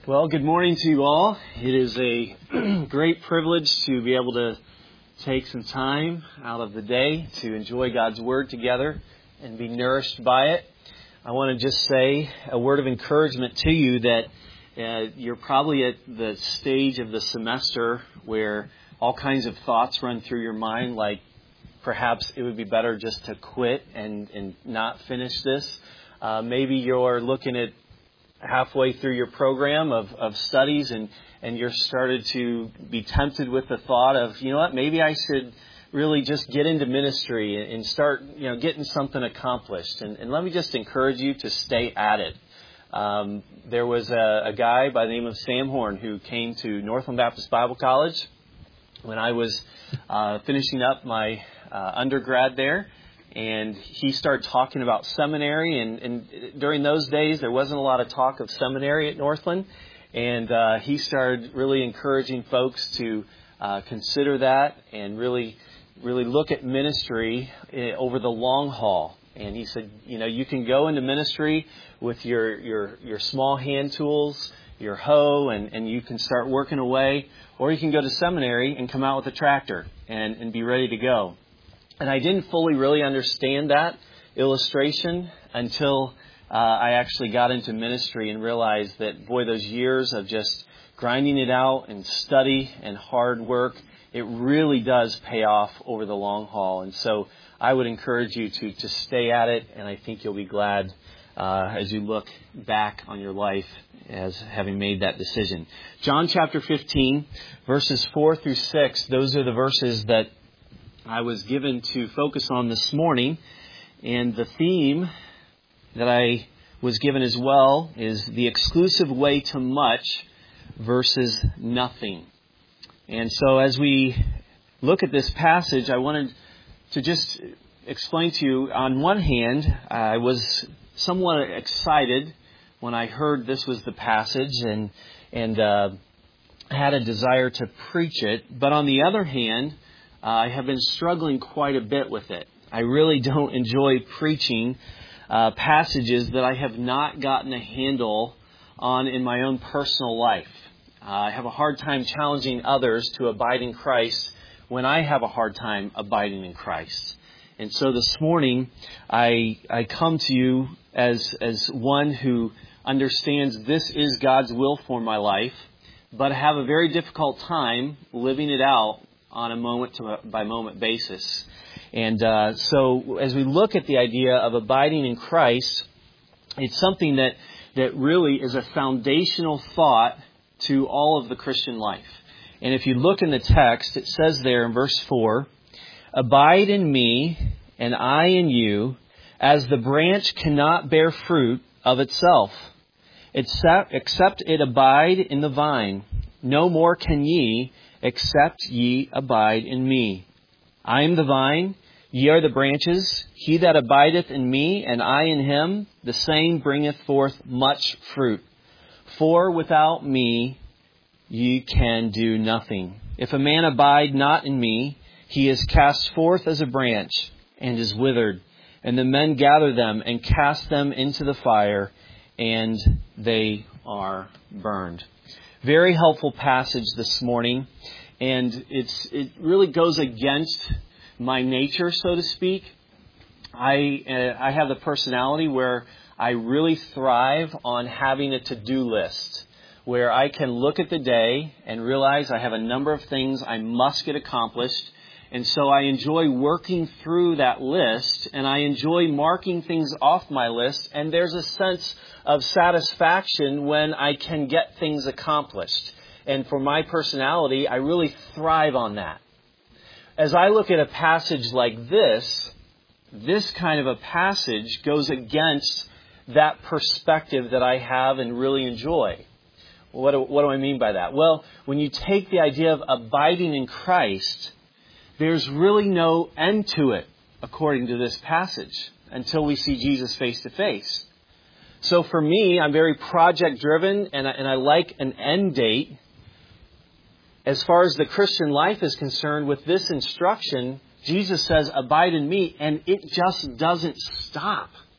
Well, good morning to you all. It is a great privilege to be able to take some time out of the day to enjoy God's Word together and be nourished by it. I want to just say a word of encouragement to you that you're probably at the stage of the semester where all kinds of thoughts run through your mind, like perhaps it would be better just to quit and not finish this. Maybe you're looking at halfway through your program of studies and you're started to be tempted with the thought of, you know what, maybe I should really just get into ministry and start, getting something accomplished. And let me just encourage you to stay at it. There was a guy by the name of Sam Horn who came to Northland Baptist Bible College when I was finishing up my undergrad there. And he started talking about seminary, and during those days there wasn't a lot of talk of seminary at Northland, and he started really encouraging folks to consider that and really look at ministry over the long haul. And he said, you can go into ministry with your small hand tools, your hoe, and you can start working away, or you can go to seminary and come out with a tractor and be ready to go. And I didn't fully really understand that illustration until I actually got into ministry and realized that, boy, those years of just grinding it out and study and hard work, it really does pay off over the long haul. And so I would encourage you to stay at it, and I think you'll be glad as you look back on your life as having made that decision. John chapter 15, verses 4 through 6, those are the verses that I was given to focus on this morning, and the theme that I was given as well is the exclusive way to much versus nothing. And so as we look at this passage, I wanted to just explain to you, on one hand, I was somewhat excited when I heard this was the passage and had a desire to preach it, but on the other hand, I have been struggling quite a bit with it. I really don't enjoy preaching passages that I have not gotten a handle on in my own personal life. I have a hard time challenging others to abide in Christ when I have a hard time abiding in Christ. And so this morning, I come to you as one who understands this is God's will for my life, but have a very difficult time living it out on a moment-by-moment basis. And so as we look at the idea of abiding in Christ, it's something that really is a foundational thought to all of the Christian life. And if you look in the text, it says there in verse 4, "Abide in me, and I in you, as the branch cannot bear fruit of itself, except it abide in the vine. No more can ye, except ye abide in me. I am the vine, ye are the branches. He that abideth in me, and I in him, the same bringeth forth much fruit. For without me ye can do nothing. If a man abide not in me, he is cast forth as a branch, and is withered. And the men gather them, and cast them into the fire, and they are burned." Very helpful passage this morning, and it really goes against my nature, so to speak. I have the personality where I really thrive on having a to-do list, where I can look at the day and realize I have a number of things I must get accomplished. And so I enjoy working through that list, and I enjoy marking things off my list, and there's a sense of satisfaction when I can get things accomplished. And for my personality, I really thrive on that. As I look at a passage like this kind of a passage goes against that perspective that I have and really enjoy. What do I mean by that? Well, when you take the idea of abiding in Christ, there's really no end to it, according to this passage, until we see Jesus face to face. So for me, I'm very project driven, and I like an end date. As far as the Christian life is concerned, with this instruction, Jesus says, "Abide in me," and it just doesn't stop.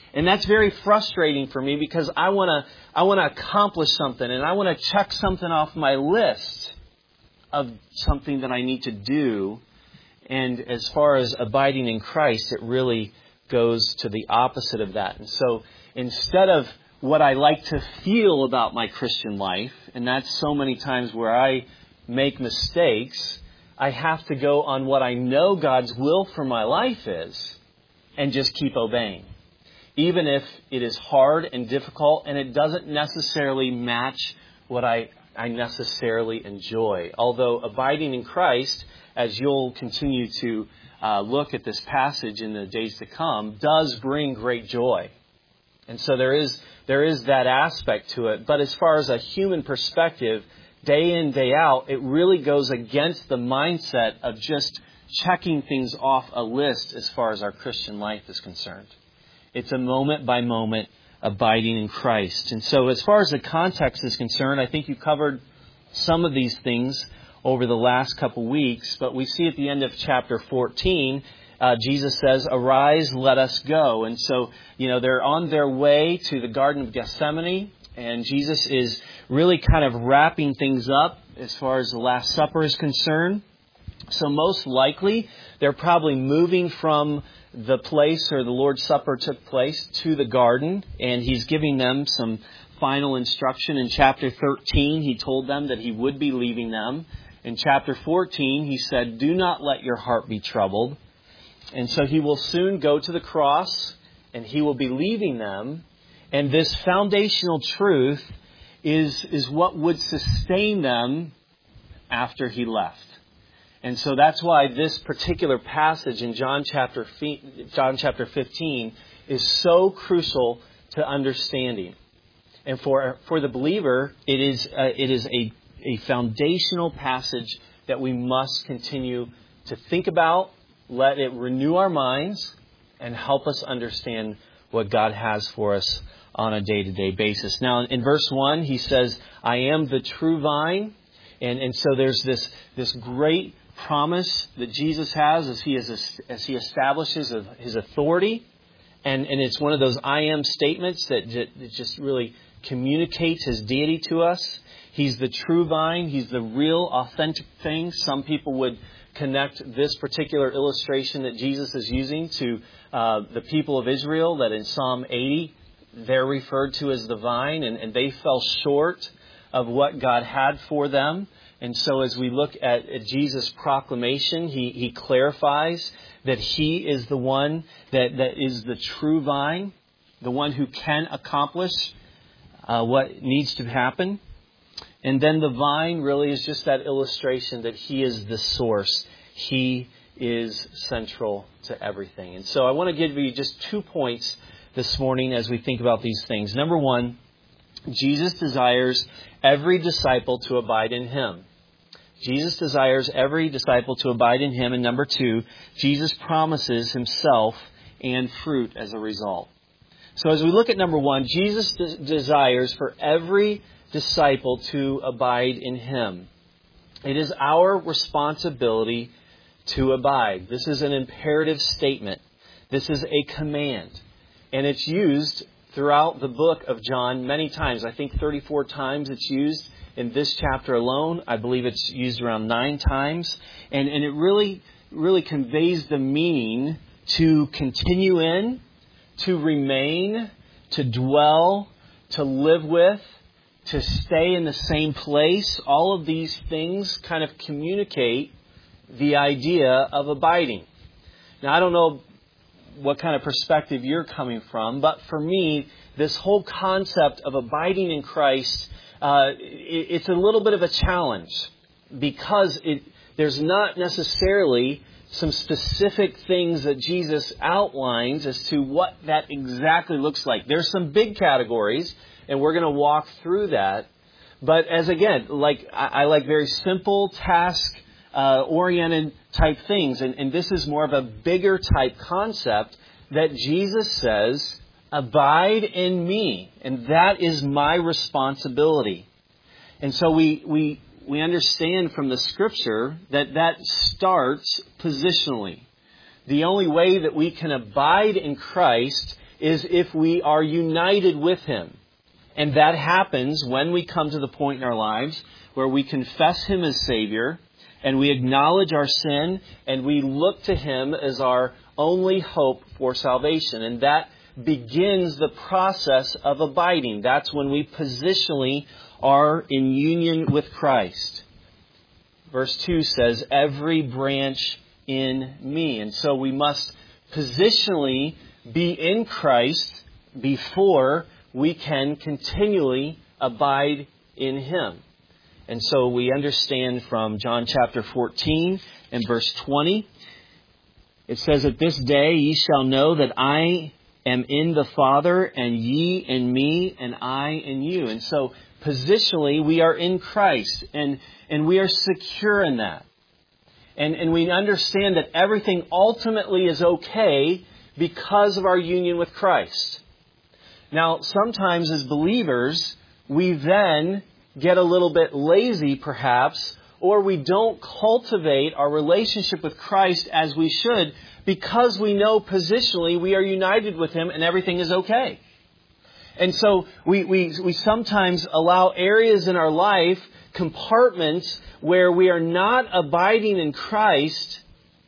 And that's very frustrating for me because I want to accomplish something and I want to check something off my list of something that I need to do. And as far as abiding in Christ, it really goes to the opposite of that. And so instead of what I like to feel about my Christian life, and that's so many times where I make mistakes, I have to go on what I know God's will for my life is and just keep obeying. Even if it is hard and difficult and it doesn't necessarily match what I necessarily enjoy. Although abiding in Christ, as you'll continue to look at this passage in the days to come, does bring great joy. And so there is that aspect to it. But as far as a human perspective, day in, day out, it really goes against the mindset of just checking things off a list as far as our Christian life is concerned. It's a moment-by-moment abiding in Christ. And so as far as the context is concerned, I think you covered some of these things over the last couple weeks. But we see at the end of chapter 14, Jesus says, "Arise, let us go." And so, they're on their way to the Garden of Gethsemane. And Jesus is really kind of wrapping things up as far as the Last Supper is concerned. So most likely, they're probably moving from the place where the Lord's Supper took place to the garden. And He's giving them some final instruction. In chapter 13, He told them that He would be leaving them. In chapter 14, He said, "Do not let your heart be troubled." And so He will soon go to the cross and He will be leaving them. And this foundational truth is what would sustain them after He left. And so that's why this particular passage in John chapter 15 is so crucial to understanding. And for the believer, it is a foundational passage that we must continue to think about, let it renew our minds, and help us understand what God has for us on a day-to-day basis. Now, in verse 1, He says, "I am the true vine." And so there's this great promise that Jesus has as He establishes His authority. And it's one of those I am statements that just really communicates His deity to us. He's the true vine. He's the real, authentic thing. Some people would connect this particular illustration that Jesus is using to the people of Israel, that in Psalm 80, they're referred to as the vine, and they fell short of what God had for them. And so as we look at Jesus' proclamation, he clarifies that He is the one that is the true vine, the one who can accomplish what needs to happen. And then the vine really is just that illustration that He is the source. He is central to everything. And so I want to give you just 2 points this morning as we think about these things. Number one, Jesus desires every disciple to abide in Him. Jesus desires every disciple to abide in Him. And number two, Jesus promises Himself and fruit as a result. So as we look at number one, Jesus desires for every disciple to abide in Him. It is our responsibility to abide. This is an imperative statement. This is a command. And it's used throughout the book of John many times. I think 34 times it's used in this chapter alone. I believe it's used around 9 times. And it really conveys the meaning to continue in, to remain, to dwell, to live with, to stay in the same place. All of these things kind of communicate the idea of abiding. Now, I don't know what kind of perspective you're coming from, but for me, this whole concept of abiding in Christ, it's a little bit of a challenge because there's not necessarily some specific things that Jesus outlines as to what that exactly looks like. There's some big categories, and we're going to walk through that. But I like very simple task oriented type things. And this is more of a bigger type concept that Jesus says, abide in me. And that is my responsibility. And so we understand from the Scripture that starts positionally. The only way that we can abide in Christ is if we are united with Him. And that happens when we come to the point in our lives where we confess Him as Savior, and we acknowledge our sin, and we look to Him as our only hope for salvation. And that begins the process of abiding. That's when we positionally are in union with Christ. Verse 2 says, every branch in me. And so we must positionally be in Christ before we can continually abide in Him. And so we understand from John chapter 14 and verse 20, it says, at this day ye shall know that I am in the Father, and ye in me, and I in you. And so positionally, we are in Christ, and we are secure in that. And we understand that everything ultimately is okay because of our union with Christ. Now, sometimes as believers, we then get a little bit lazy, perhaps, or we don't cultivate our relationship with Christ as we should because we know positionally we are united with Him and everything is okay. And so we sometimes allow areas in our life, compartments, where we are not abiding in Christ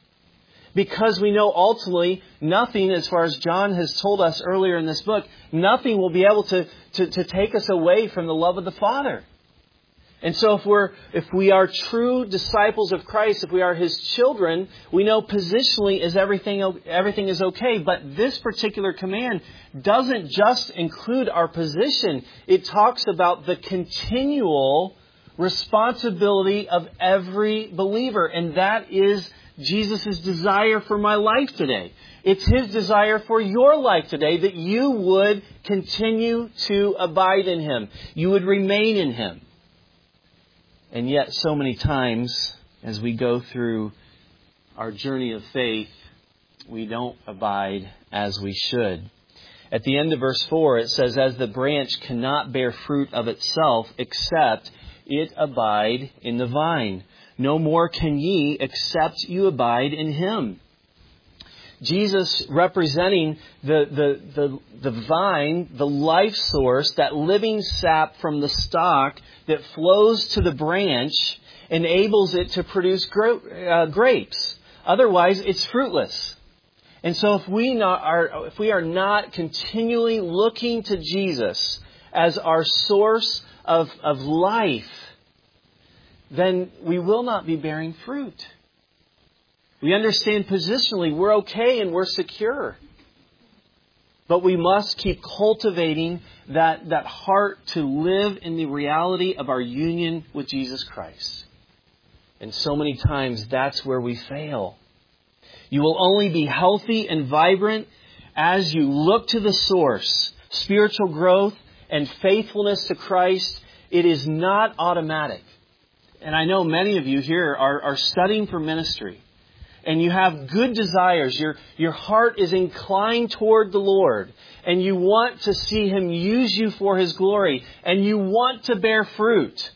because we know ultimately nothing, as far as John has told us earlier in this book, nothing will be able to take us away from the love of the Father. And so if we are true disciples of Christ, if we are His children, we know positionally is everything is okay. But this particular command doesn't just include our position. It talks about the continual responsibility of every believer. And that is Jesus' desire for my life today. It's His desire for your life today that you would continue to abide in Him. You would remain in Him. And yet, so many times, as we go through our journey of faith, we don't abide as we should. At the end of verse 4, it says, as the branch cannot bear fruit of itself, except it abide in the vine. No more can ye, except you abide in Him. Jesus representing the vine, the life source, that living sap from the stalk that flows to the branch, enables it to produce grapes. Otherwise, it's fruitless. And so if we are not continually looking to Jesus as our source of life, then we will not be bearing fruit. We understand positionally we're okay and we're secure. But we must keep cultivating that heart to live in the reality of our union with Jesus Christ. And so many times that's where we fail. You will only be healthy and vibrant as you look to the source, spiritual growth and faithfulness to Christ. It is not automatic. And I know many of you here are studying for ministry. And you have good desires. Your heart is inclined toward the Lord. And you want to see Him use you for His glory. And you want to bear fruit.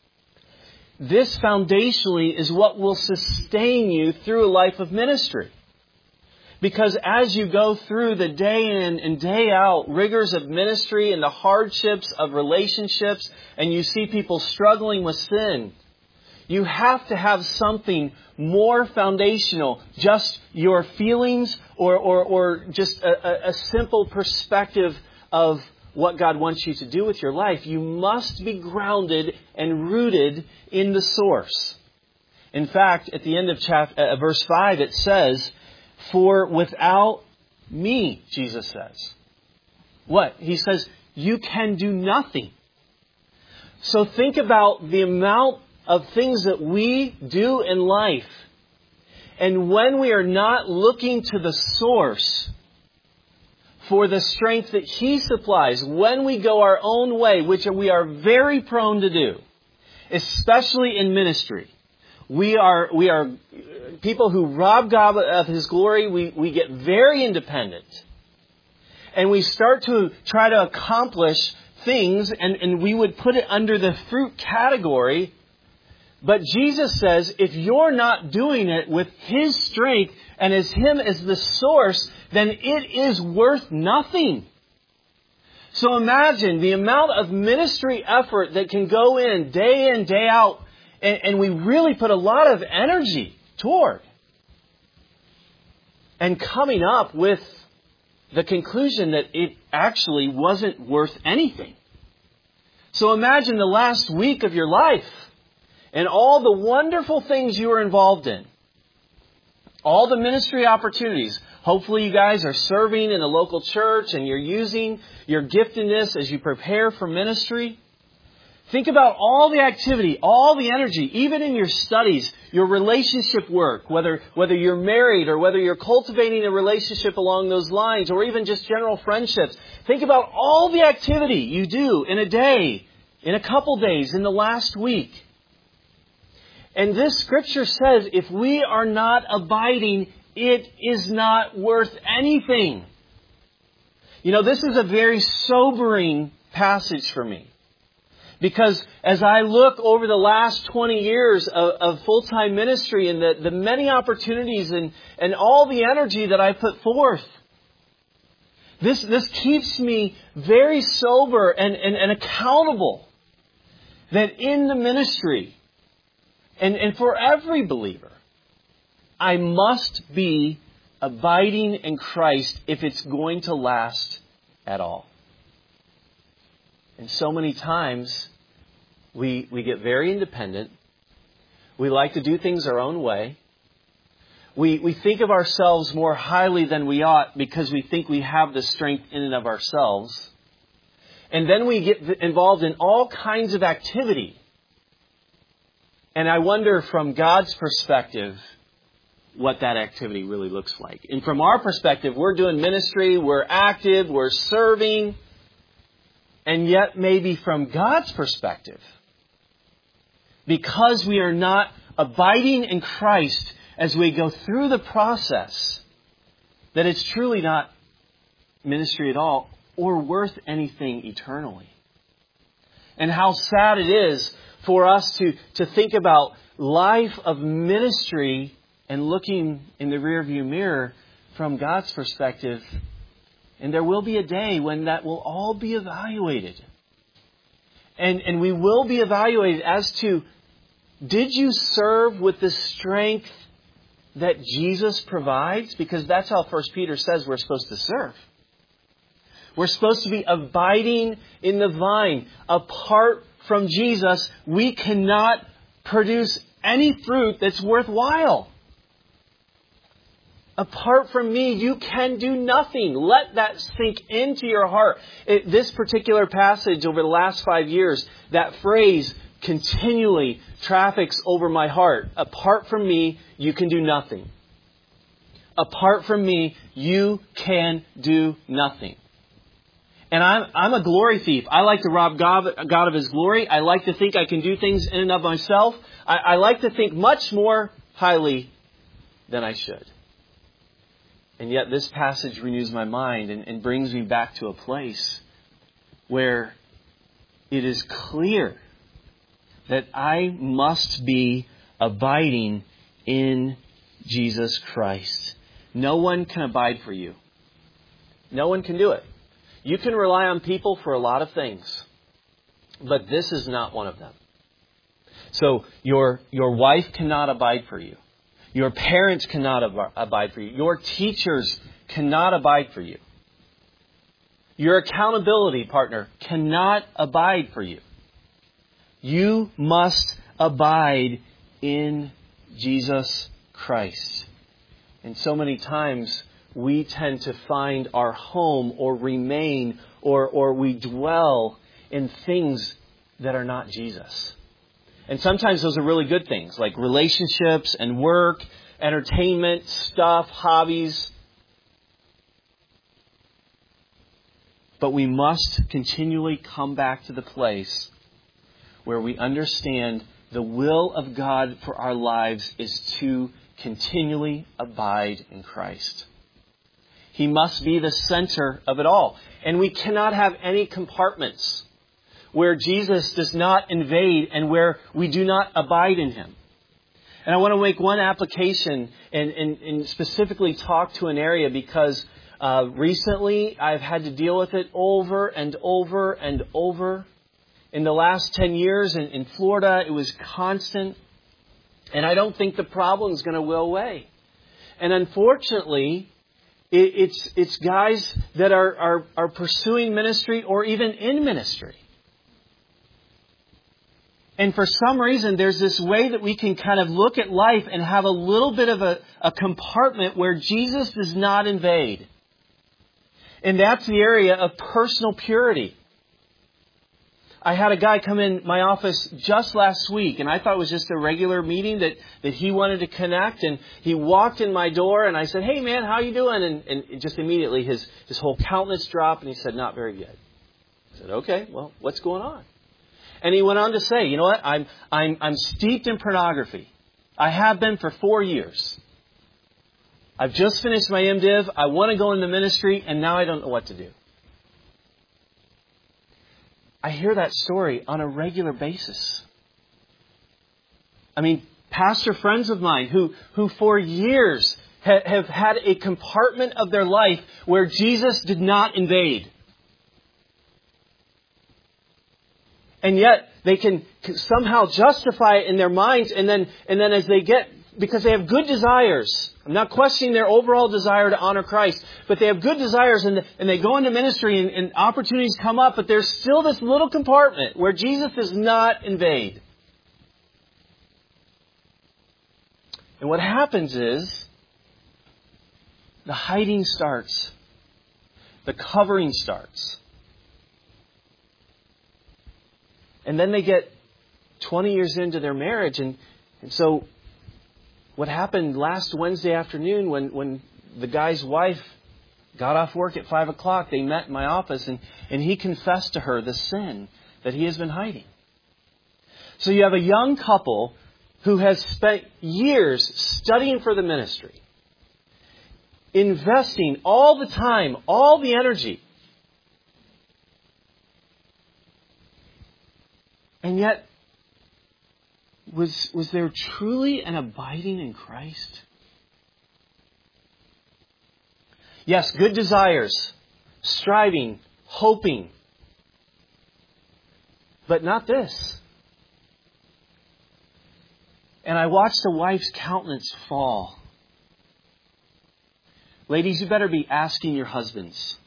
This foundationally is what will sustain you through a life of ministry. Because as you go through the day in and day out rigors of ministry and the hardships of relationships, and you see people struggling with sin, you have to have something more foundational, just your feelings or just a simple perspective of what God wants you to do with your life. You must be grounded and rooted in the source. In fact, at the end of verse 5, it says, for without me, Jesus says. What? He says, you can do nothing. So think about the amount of things that we do in life. And when we are not looking to the source for the strength that He supplies, when we go our own way, which we are very prone to do, especially in ministry, we are people who rob God of His glory. We get very independent. And we start to try to accomplish things, and we would put it under the fruit category. But Jesus says, if you're not doing it with His strength and as Him as the source, then it is worth nothing. So imagine the amount of ministry effort that can go in, day out, and we really put a lot of energy toward. And coming up with the conclusion that it actually wasn't worth anything. So imagine the last week of your life and all the wonderful things you were involved in. All the ministry opportunities. Hopefully you guys are serving in a local church and you're using your giftedness as you prepare for ministry. Think about all the activity, all the energy, even in your studies, your relationship work, whether you're married or whether you're cultivating a relationship along those lines or even just general friendships. Think about all the activity you do in a day, in a couple days, in the last week. And this scripture says if we are not abiding, it is not worth anything. You know, this is a very sobering passage for me. Because as I look over the last 20 years of full-time ministry and the many opportunities and all the energy that I put forth, this keeps me very sober and accountable that in the ministry and for every believer, I must be abiding in Christ if it's going to last at all. And so many times, we get very independent. We like to do things our own way. We think of ourselves more highly than we ought because we think we have the strength in and of ourselves. And then we get involved in all kinds of activity. And I wonder from God's perspective what that activity really looks like. And from our perspective, we're doing ministry, we're active, we're serving. And yet maybe from God's perspective, because we are not abiding in Christ as we go through the process, that it's truly not ministry at all or worth anything eternally. And how sad it is for us to think about life of ministry and looking in the rearview mirror from God's perspective. And there will be a day when that will all be evaluated. And we will be evaluated as to, did you serve with the strength that Jesus provides? Because that's how 1 Peter says we're supposed to serve. We're supposed to be abiding in the vine. Apart from Jesus, we cannot produce any fruit that's worthwhile. Apart from me, you can do nothing. Let that sink into your heart. This particular passage over the last 5 years, that phrase continually traffics over my heart. Apart from me, you can do nothing. Apart from me, you can do nothing. And I'm a glory thief. I like to rob God of His glory. I like to think I can do things in and of myself. I like to think much more highly than I should. And yet this passage renews my mind and brings me back to a place where it is clear that I must be abiding in Jesus Christ. No one can abide for you. No one can do it. You can rely on people for a lot of things, but this is not one of them. So your wife cannot abide for you. Your parents cannot abide for you. Your teachers cannot abide for you. Your accountability partner cannot abide for you. You must abide in Jesus Christ. And so many times we tend to find our home or remain or we dwell in things that are not Jesus. And sometimes those are really good things, like relationships and work, entertainment, stuff, hobbies. But we must continually come back to the place where we understand the will of God for our lives is to continually abide in Christ. He must be the center of it all. And we cannot have any compartments. where Jesus does not invade and where we do not abide in Him. And I want to make one application and specifically talk to an area because recently I've had to deal with it over and over and over. In the last 10 years in Florida, it was constant. And I don't think the problem is going to go away. And unfortunately, it's guys that are pursuing ministry or even in ministry. And for some reason, there's this way that we can kind of look at life and have a little bit of a compartment where Jesus does not invade. And that's the area of personal purity. I had a guy come in my office just last week, and I thought it was just a regular meeting that he wanted to connect. And he walked in my door, and I said, "Hey, man, how you doing?" And just immediately his whole countenance dropped, and he said, "Not very good." I said, "Okay, well, what's going on?" And he went on to say, "You know what? I'm steeped in pornography. I have been for 4 years. I've just finished my MDiv. I want to go into ministry, and now I don't know what to do." I hear that story on a regular basis. I mean, pastor friends of mine who for years have had a compartment of their life where Jesus did not invade. And yet they can somehow justify it in their minds, and then as they get, because they have good desires. I'm not questioning their overall desire to honor Christ, but they have good desires and they go into ministry and opportunities come up, but there's still this little compartment where Jesus does not invade. And what happens is the hiding starts. The covering starts. And then they get 20 years into their marriage, and so what happened last Wednesday afternoon when the guy's wife got off work at 5 o'clock, they met in my office, and he confessed to her the sin that he has been hiding. So you have a young couple who has spent years studying for the ministry, investing all the time, all the energy, and yet, was there truly an abiding in Christ? Yes, good desires, striving, hoping, but not this. And I watched the wife's countenance fall. Ladies, you better be asking your husbands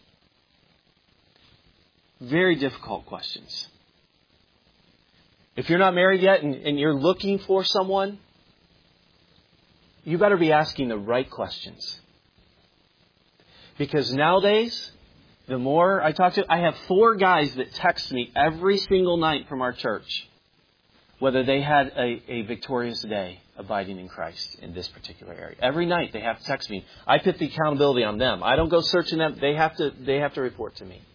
very difficult questions. If you're not married yet and you're looking for someone, you better be asking the right questions. Because nowadays, the more I talk to, I have 4 guys that text me every single night from our church, whether they had a victorious day abiding in Christ in this particular area. Every night they have to text me. I put the accountability on them. I don't go searching them. They have to report to me.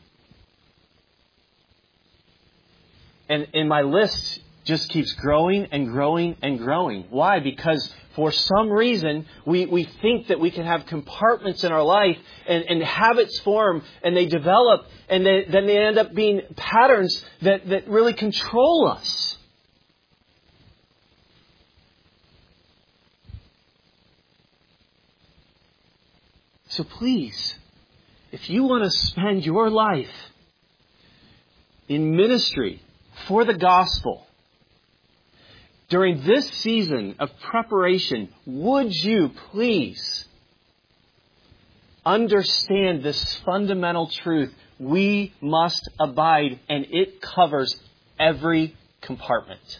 And my list just keeps growing and growing and growing. Why? Because for some reason, we think that we can have compartments in our life and habits form and they develop and then they end up being patterns that really control us. So please, if you want to spend your life in ministry for the gospel, during this season of preparation, would you please understand this fundamental truth? We must abide, and it covers every compartment.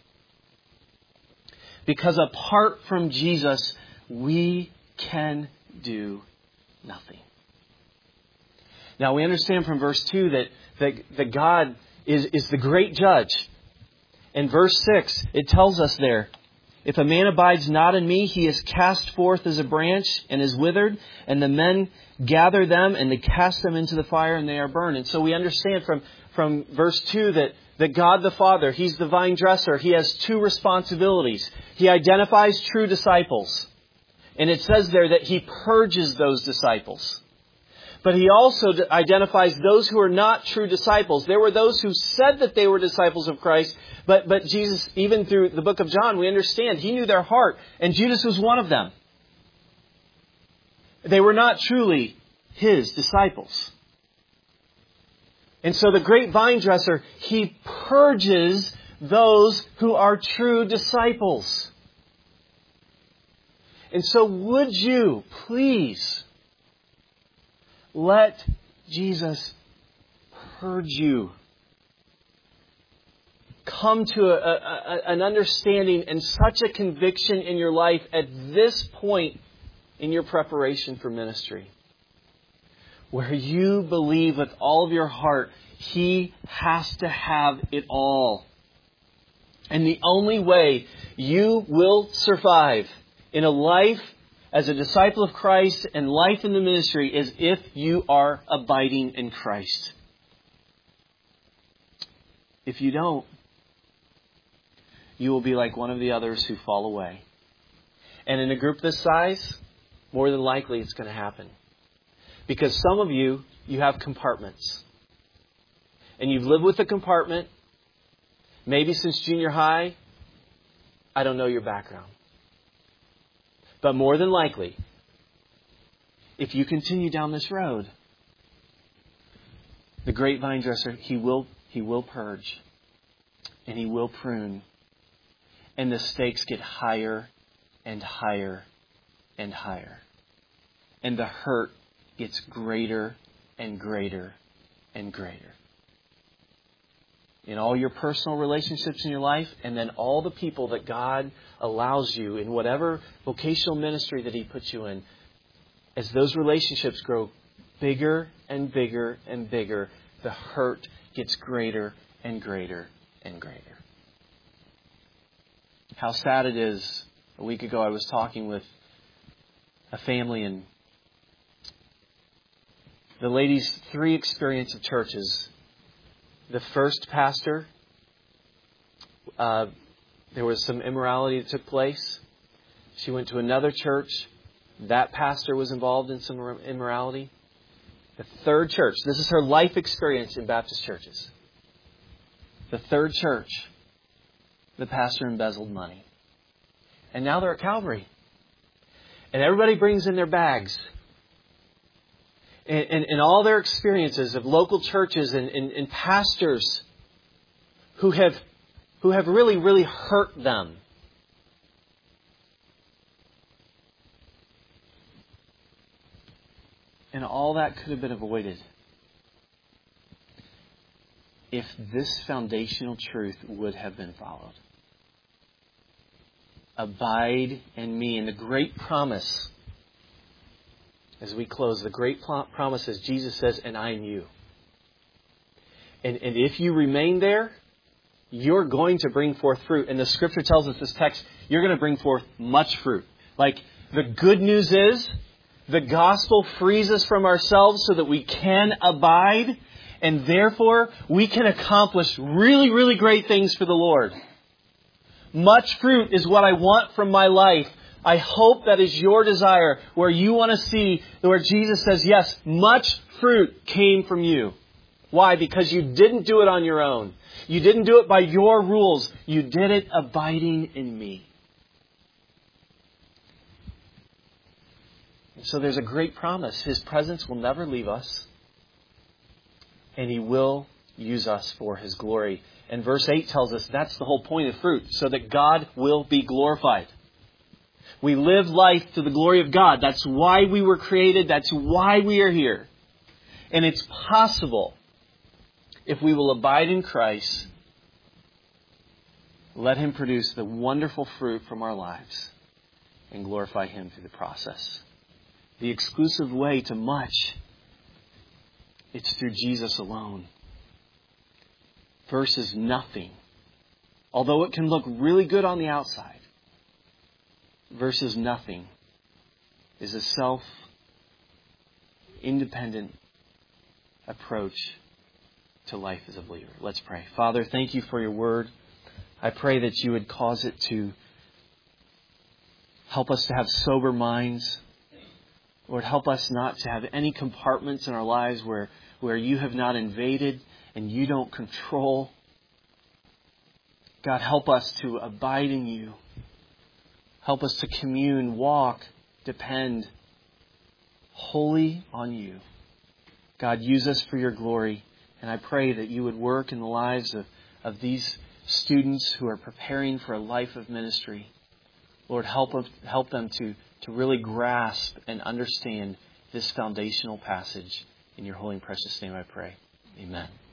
Because apart from Jesus, we can do nothing. Now we understand from verse 2 that God is the great judge. In verse 6, it tells us there, if a man abides not in me, he is cast forth as a branch and is withered, and the men gather them and they cast them into the fire and they are burned. And so we understand from verse 2 that God the Father, He's the vine dresser. He has 2 responsibilities. He identifies true disciples. And it says there that He purges those disciples. But he also identifies those who are not true disciples. There were those who said that they were disciples of Christ, but Jesus, even through the book of John, we understand he knew their heart, and Judas was one of them. They were not truly his disciples. And so the great vine dresser, he purges those who are true disciples. And so would you please let Jesus purge you? Come to an understanding and such a conviction in your life at this point in your preparation for ministry, where you believe with all of your heart He has to have it all. And the only way you will survive in a life as a disciple of Christ and life in the ministry is if you are abiding in Christ. If you don't, you will be like one of the others who fall away. And in a group this size, more than likely it's going to happen. Because some of you have compartments. And you've lived with a compartment, maybe since junior high. I don't know your background. But more than likely, if you continue down this road, the great vine dresser, He will purge. And He will prune. And the stakes get higher and higher and higher. And the hurt gets greater and greater and greater. In all your personal relationships in your life, and then all the people that God allows you in whatever vocational ministry that He puts you in, as those relationships grow bigger and bigger and bigger, the hurt gets greater and greater and greater. How sad it is. A week ago I was talking with a family, and the lady's 3 experience of churches. The first pastor, there was some immorality that took place. She went to another church. That pastor was involved in some immorality. The third church, this is her life experience in Baptist churches. The third church, the pastor embezzled money. And now they're at Calvary. And everybody brings in their bags. And all their experiences of local churches and pastors who have really, really hurt them. And all that could have been avoided if this foundational truth would have been followed. Abide in me. And the great promise, as we close, the great promise is Jesus says, and I in you. And if you remain there, you're going to bring forth fruit. And the Scripture tells us this text, you're going to bring forth much fruit. Like, the good news is, the gospel frees us from ourselves so that we can abide. And therefore, we can accomplish really, really great things for the Lord. Much fruit is what I want from my life. I hope that is your desire, where you want to see where Jesus says, yes, much fruit came from you. Why? Because you didn't do it on your own. You didn't do it by your rules. You did it abiding in me. So there's a great promise. His presence will never leave us. And He will use us for His glory. And verse 8 tells us that's the whole point of fruit, so that God will be glorified. We live life to the glory of God. That's why we were created. That's why we are here. And it's possible, if we will abide in Christ, let Him produce the wonderful fruit from our lives and glorify Him through the process. The exclusive way to much, it's through Jesus alone. Versus nothing. Although it can look really good on the outside, versus nothing is a self-independent approach to life as a believer. Let's pray. Father, thank You for Your word. I pray that You would cause it to help us to have sober minds, Lord, help us not to have any compartments in our lives where you have not invaded and you don't control. God, help us to abide in you. Help us to commune, walk, depend wholly on you. God, use us for your glory. And I pray that you would work in the lives of these students who are preparing for a life of ministry. Lord, help them to really grasp and understand this foundational passage. In your holy and precious name I pray. Amen.